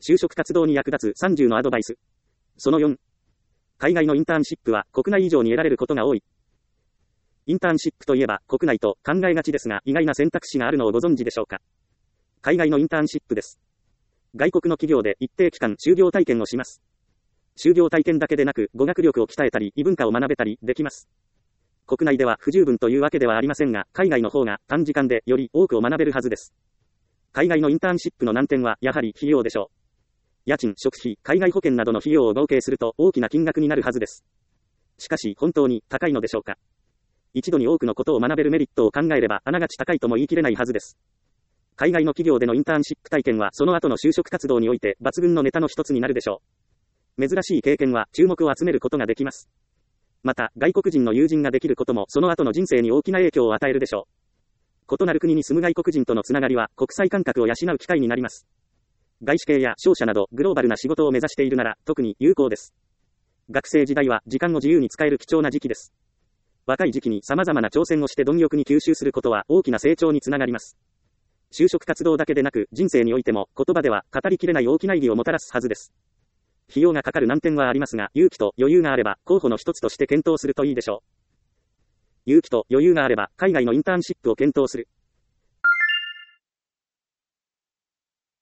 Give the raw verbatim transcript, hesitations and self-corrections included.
就職活動に役立つさんじゅうのアドバイス。そのよん。海外のインターンシップは国内以上に得られることが多い。インターンシップといえば国内と考えがちですが、意外な選択肢があるのをご存知でしょうか。海外のインターンシップです。外国の企業で一定期間就業体験をします。就業体験だけでなく語学力を鍛えたり異文化を学べたりできます。国内では不十分というわけではありませんが、海外の方が短時間でより多くを学べるはずです。海外のインターンシップの難点はやはり費用でしょう。家賃、食費、海外保険などの費用を合計すると大きな金額になるはずです。しかし本当に高いのでしょうか。一度に多くのことを学べるメリットを考えればあながち高いとも言い切れないはずです。海外の企業でのインターンシップ体験はその後の就職活動において抜群のネタの一つになるでしょう。珍しい経験は注目を集めることができます。また、外国人の友人ができることもその後の人生に大きな影響を与えるでしょう。異なる国に住む外国人とのつながりは国際感覚を養う機会になります。外資系や商社などグローバルな仕事を目指しているなら特に有効です。学生時代は時間を自由に使える貴重な時期です。若い時期に様々な挑戦をして貪欲に吸収することは大きな成長につながります。就職活動だけでなく人生においても言葉では語りきれない大きな意義をもたらすはずです。費用がかかる難点はありますが、勇気と余裕があれば候補の一つとして検討するといいでしょう。勇気と余裕があれば海外のインターンシップを検討する。